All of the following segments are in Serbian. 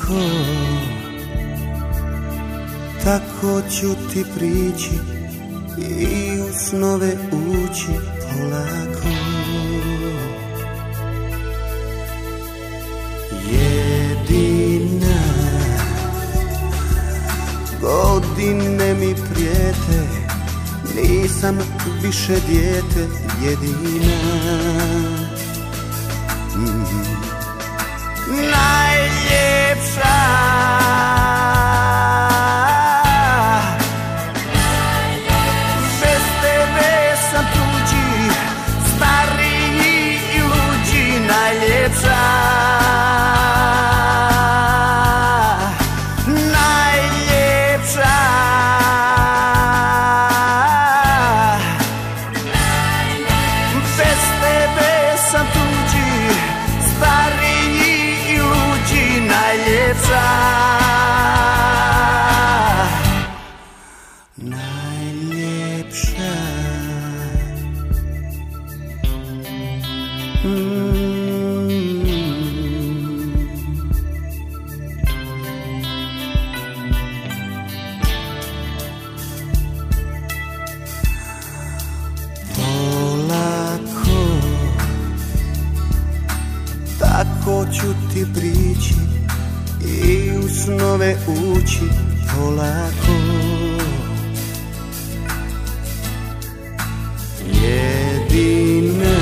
tako ću ti prići i u snove ući polako. Jedina, godine mi prijete, nisam više dijete, jedina. Najljepša, bez tebe sam tuđi, stariji i luđi. Najljepša, najljepša, bez tebe sam tuđi, stariji i luđi. Najljepša, najljepša. Polako, tako ću ti prići i u snove ući polako. Jedina,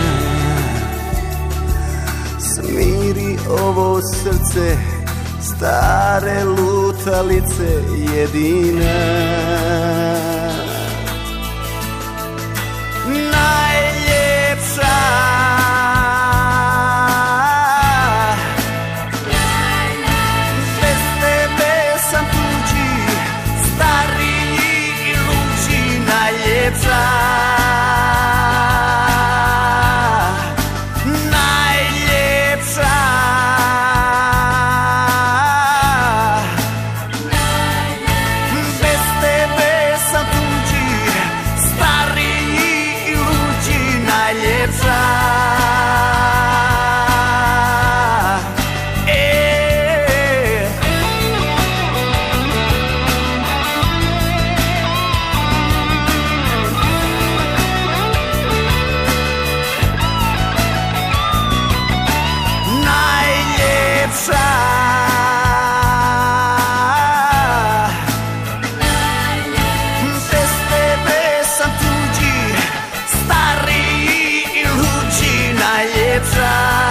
smiri ovo srce stare lutalice. Jedina, najljepša, bez tebe sam tuđi, stariji i luđi. Najljepša, najljepša, bez tebe sam tuđi, stariji i luđi. Najljepša, najljepša, bez tebe sam tuđi, stariji i luđi. Najljepša.